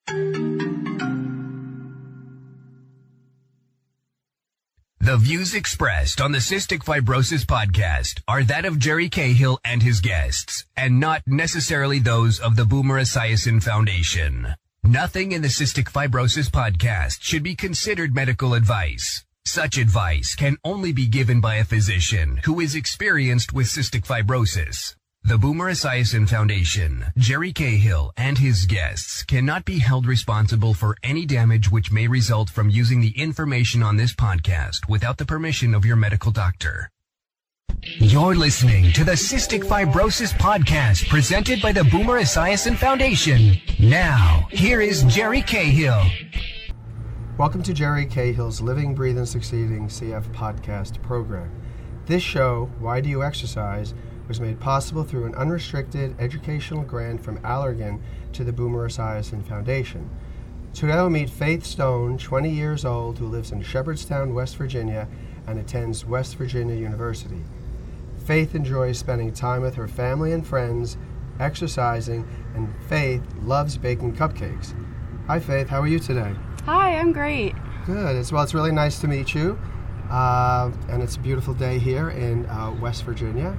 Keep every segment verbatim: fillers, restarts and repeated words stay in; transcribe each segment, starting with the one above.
The views expressed on the Cystic Fibrosis podcast are that of Jerry Cahill and his guests, and not necessarily those of the Boomer Esiason Foundation. Nothing in the Cystic Fibrosis podcast should be considered medical advice. Such advice can only be given by a physician who is experienced with cystic fibrosis. The Boomer Esiason Foundation, Jerry Cahill, and his guests cannot be held responsible for any damage which may result from using the information on this podcast without the permission of your medical doctor. You're listening to the Cystic Fibrosis Podcast presented by the Boomer Esiason Foundation. Now, here is Jerry Cahill. Welcome to Jerry Cahill's Living, Breathing, Succeeding C F podcast program. This show, Why Do You Exercise?, was made possible through an unrestricted educational grant from Allergan to the Boomer Esiason Foundation. Today we'll meet Faith Stone, twenty years old, who lives in Shepherdstown, West Virginia, and attends West Virginia University. Faith enjoys spending time with her family and friends, exercising, and Faith loves baking cupcakes. Hi Faith, how are you today? Hi, I'm great. Good. It's, well, it's really nice to meet you. Uh, and it's a beautiful day here in uh, West Virginia.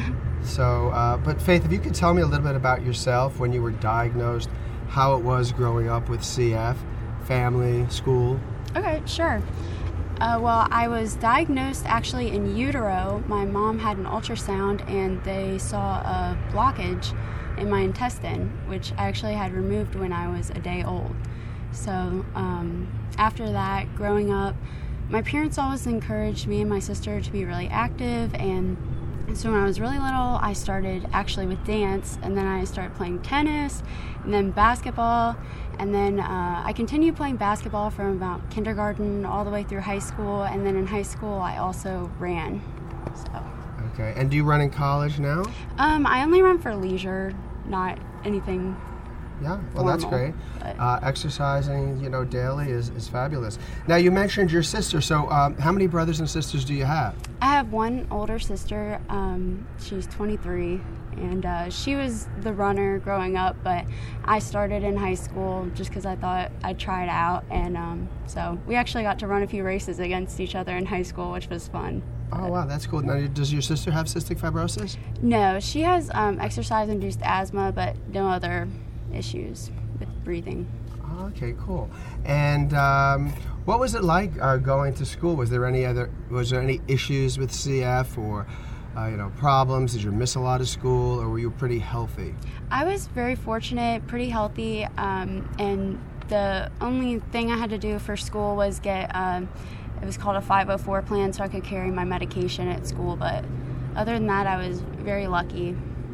So, uh, but Faith, if you could tell me a little bit about yourself, when you were diagnosed, how it was growing up with C F, family, school. Okay, sure. Uh, well, I was diagnosed actually in utero. My mom had an ultrasound and they saw a blockage in my intestine, which I actually had removed when I was a day old. So um, after that, growing up, my parents always encouraged me and my sister to be really active, and so when I was really little, I started actually with dance, and then I started playing tennis, and then basketball, and then uh, I continued playing basketball from about kindergarten all the way through high school, and then in high school I also ran. So. Okay, and do you run in college now? Um, I only run for leisure, not anything. Yeah, well, formal, that's great. Uh, exercising, you know, daily is, is fabulous. Now, you mentioned your sister, so um, how many brothers and sisters do you have? I have one older sister. Um, she's twenty-three, and uh, she was the runner growing up, but I started in high school just because I thought I'd try it out, and um, so we actually got to run a few races against each other in high school, which was fun. Oh, wow, that's cool. Now, does your sister have cystic fibrosis? No, she has um, exercise-induced asthma, but no other issues with breathing. Okay, cool. And um, what was it like uh, going to school? Was there any other? Was there any issues with C F or, uh, you know, problems? Did you miss a lot of school, or were you pretty healthy? I was very fortunate, pretty healthy, um, and the only thing I had to do for school was get. Um, it was called a five oh four plan, so I could carry my medication at school. But other than that, I was very lucky.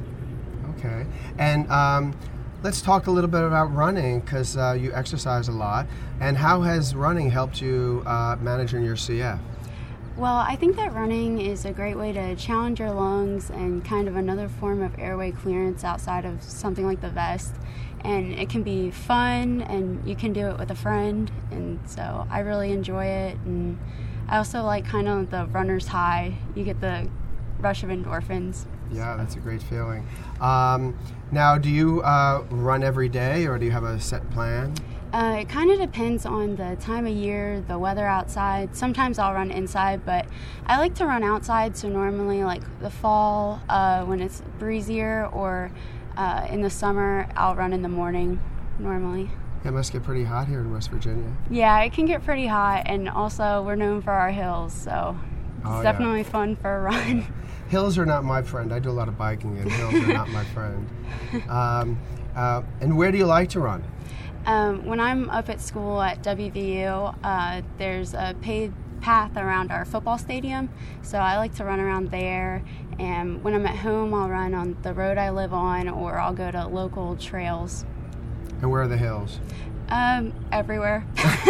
Okay, and. Um, Let's talk a little bit about running, because uh, you exercise a lot. And how has running helped you uh, managing your C F? Well, I think that running is a great way to challenge your lungs and kind of another form of airway clearance outside of something like the vest. And it can be fun, and you can do it with a friend. And so I really enjoy it. And I also like kind of the runner's high. You get the rush of endorphins. Yeah, that's a great feeling. Um, now, do you uh, run every day, or do you have a set plan? Uh, it kind of depends on the time of year, the weather outside. Sometimes I'll run inside, but I like to run outside, so normally like the fall uh, when it's breezier, or uh, in the summer I'll run in the morning normally. It must get pretty hot here in West Virginia. Yeah, it can get pretty hot, and also we're known for our hills, so it's oh, definitely yeah. fun for a run. Hills are not my friend. I do a lot of biking, and hills are not my friend. Um, uh, and where do you like to run? Um, when I'm up at school at W V U, uh, there's a paid path around our football stadium, so I like to run around there. And when I'm at home, I'll run on the road I live on, or I'll go to local trails. And where are the hills? Um, everywhere.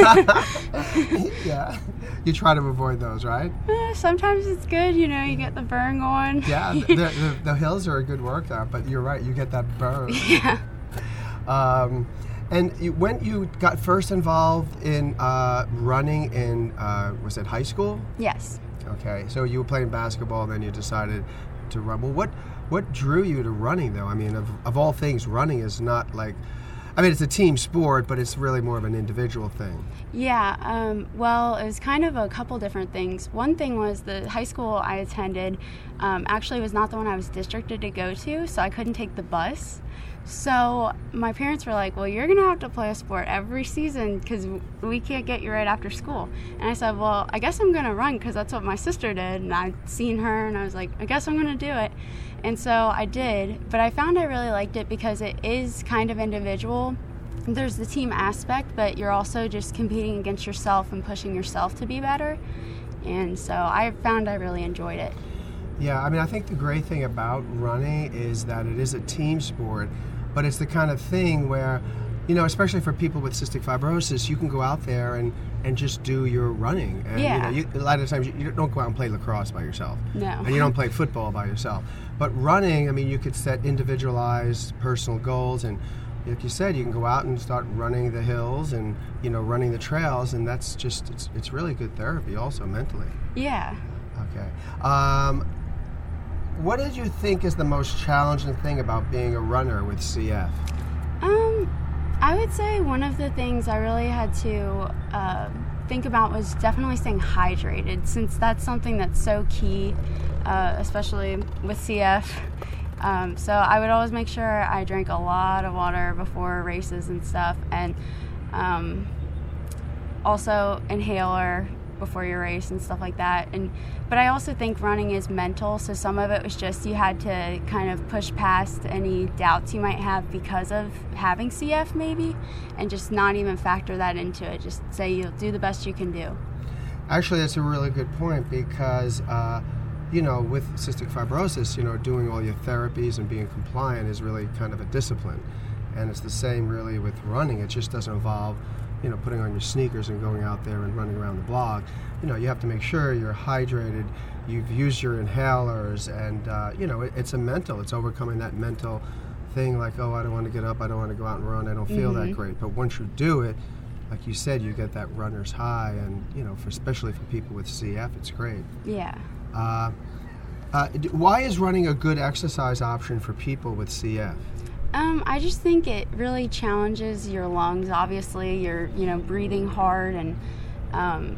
Yeah. You try to avoid those, right? Uh, sometimes it's good, you know, you get the burn going. Yeah, the, the, the hills are a good workout, but you're right, you get that burn. Yeah. Um, and you, when you got first involved in uh, running in, uh, was it high school? Yes. Okay, so you were playing basketball, then you decided to run. Well, what what drew you to running, though? I mean, of, of all things, running is not like I mean, it's a team sport, but it's really more of an individual thing. Yeah, um, well, it was kind of a couple different things. One thing was the high school I attended um, actually was not the one I was districted to go to, so I couldn't take the bus. So my parents were like, well, you're going to have to play a sport every season because we can't get you right after school. And I said, well, I guess I'm going to run because that's what my sister did. And I'd seen her and I was like, I guess I'm going to do it. And so I did. But I found I really liked it because it is kind of individual. There's the team aspect, but you're also just competing against yourself and pushing yourself to be better. And so I found I really enjoyed it. Yeah, I mean, I think the great thing about running is that it is a team sport, but it's the kind of thing where, you know, especially for people with cystic fibrosis, you can go out there and, and just do your running. And, yeah. You know, you, a lot of times you, you don't go out and play lacrosse by yourself. No. And you don't play football by yourself. But running, I mean, you could set individualized personal goals, and like you said, you can go out and start running the hills and, you know, running the trails, and that's just, it's, it's really good therapy also mentally. Yeah. Okay. Um, what did you think is the most challenging thing about being a runner with C F? Um, I would say one of the things I really had to uh, think about was definitely staying hydrated, since that's something that's so key, uh, especially with C F. Um, so I would always make sure I drank a lot of water before races and stuff, and um, also inhaler before your race and stuff like that. And but I also think running is mental, so some of it was just you had to kind of push past any doubts you might have because of having C F maybe, and just not even factor that into it. Just say you'll do the best you can do. Actually, that's a really good point because uh, you know, with cystic fibrosis, you know, doing all your therapies and being compliant is really kind of a discipline. And it's the same really with running. It just doesn't involve, you know, putting on your sneakers and going out there and running around the block. You know, you have to make sure you're hydrated, you've used your inhalers, and, uh, you know, it, it's a mental, it's overcoming that mental thing like, oh, I don't want to get up, I don't want to go out and run, I don't feel mm-hmm. that great. But once you do it, like you said, you get that runner's high, and, you know, for, especially for people with C F, it's great. Yeah. Uh, uh, why is running a good exercise option for people with C F? Um, I just think it really challenges your lungs. Obviously, you're, you know, breathing hard, and um,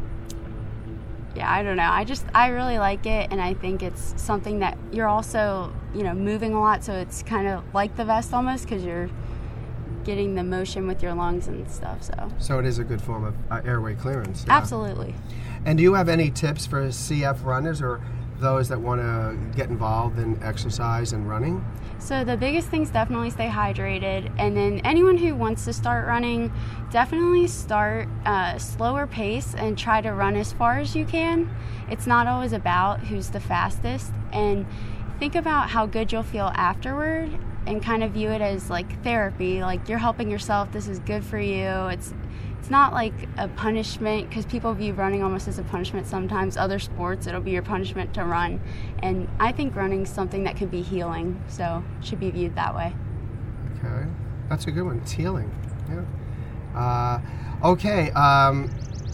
yeah, I don't know. I just, I really like it, and I think it's something that you're also, you know, moving a lot, so it's kind of like the vest almost, because you're getting the motion with your lungs and stuff. So. So it is a good form of uh, airway clearance. Yeah. Absolutely. And do you have any tips for C F runners or those that want to get involved in exercise and running? So the biggest thing is definitely stay hydrated, and then anyone who wants to start running, definitely start uh, slower pace and try to run as far as you can. It's not always about who's the fastest, and think about how good you'll feel afterward and kind of view it as like therapy, like you're helping yourself, this is good for you. It's It's not like a punishment, because people view running almost as a punishment sometimes. Other sports, it'll be your punishment to run. And I think running is something that could be healing, so it should be viewed that way. Okay. That's a good one. It's healing. Yeah. Uh, okay. Um,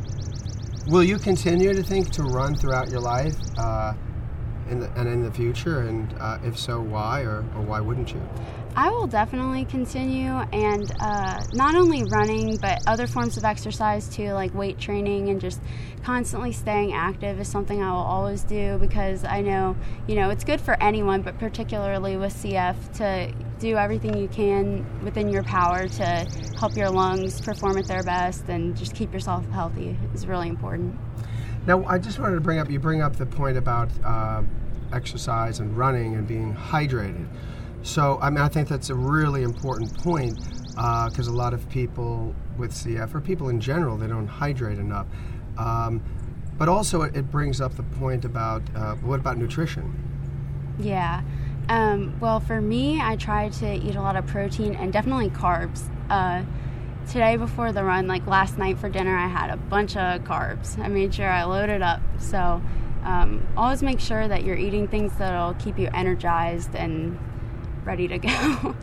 will you continue to think to run throughout your life uh, in the, and in the future? And uh, if so, why, or, or why wouldn't you? I will definitely continue, and uh, not only running, but other forms of exercise too, like weight training, and just constantly staying active is something I will always do, because I know, you know, it's good for anyone, but particularly with C F, to do everything you can within your power to help your lungs perform at their best and just keep yourself healthy is really important. Now, I just wanted to bring up, you bring up the point about uh, exercise and running and being hydrated. So, I mean, I think that's a really important point, because uh, a lot of people with C F, or people in general, they don't hydrate enough. Um, but also, it, it brings up the point about, uh, what about nutrition? Yeah. Um, well, for me, I try to eat a lot of protein and definitely carbs. Uh, today before the run, like last night for dinner, I had a bunch of carbs. I made sure I loaded up. So, um, always make sure that you're eating things that'll keep you energized and ready to go.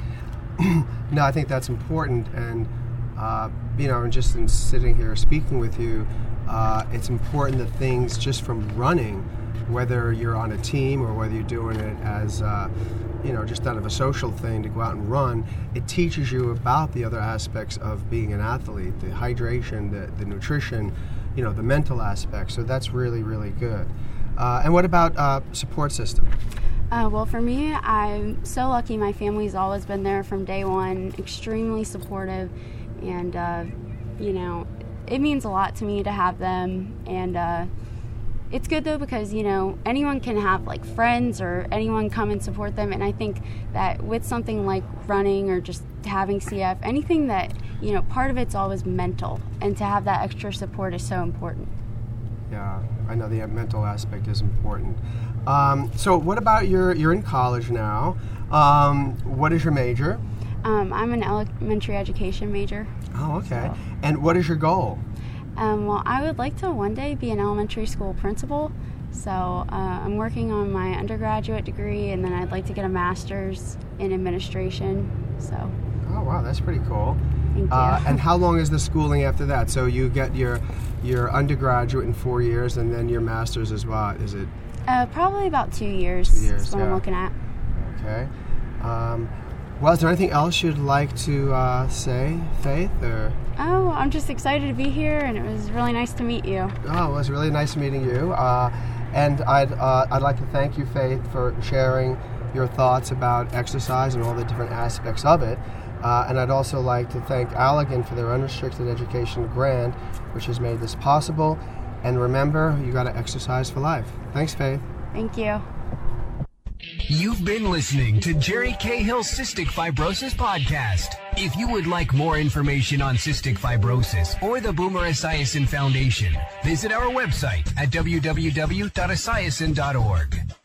No, I think that's important, and uh, you know, just in sitting here speaking with you, uh, it's important that things just from running whether you're on a team or whether you're doing it as uh, you know, just out of a social thing to go out and run, it teaches you about the other aspects of being an athlete, the hydration, the, the nutrition, you know, the mental aspects. So that's really, really good. Uh, and what about uh, support system? Uh, well, for me, I'm so lucky. My family's always been there from day one, extremely supportive, and, uh, you know, it means a lot to me to have them. And uh, it's good, though, because, you know, anyone can have, like, friends or anyone come and support them. And I think that with something like running or just having C F, anything that, you know, part of it's always mental. And to have that extra support is so important. Yeah, I know the mental aspect is important. Um, so what about your, you're in college now. Um, what is your major? Um, I'm an elementary education major. Oh, okay. So. And what is your goal? Um, well, I would like to one day be an elementary school principal. So uh, I'm working on my undergraduate degree, and then I'd like to get a master's in administration. So. Oh, wow, that's pretty cool. Thank you. Uh, and how long is the schooling after that? So you get your your undergraduate in four years, and then your master's is what? Is it? Uh, probably about two years. Two years, is what yeah. I'm looking at. Okay. Um, well, is there anything else you'd like to uh, say, Faith? Or? Oh, I'm just excited to be here, and it was really nice to meet you. Oh, it was really nice meeting you. Uh, and I'd uh, I'd like to thank you, Faith, for sharing your thoughts about exercise and all the different aspects of it. Uh, and I'd also like to thank Allegan for their unrestricted education grant, which has made this possible. And remember, you got to exercise for life. Thanks, Faith. Thank you. You've been listening to Jerry Cahill's Cystic Fibrosis Podcast. If you would like more information on cystic fibrosis or the Boomer Esiason Foundation, visit our website at w w w dot esiason dot org.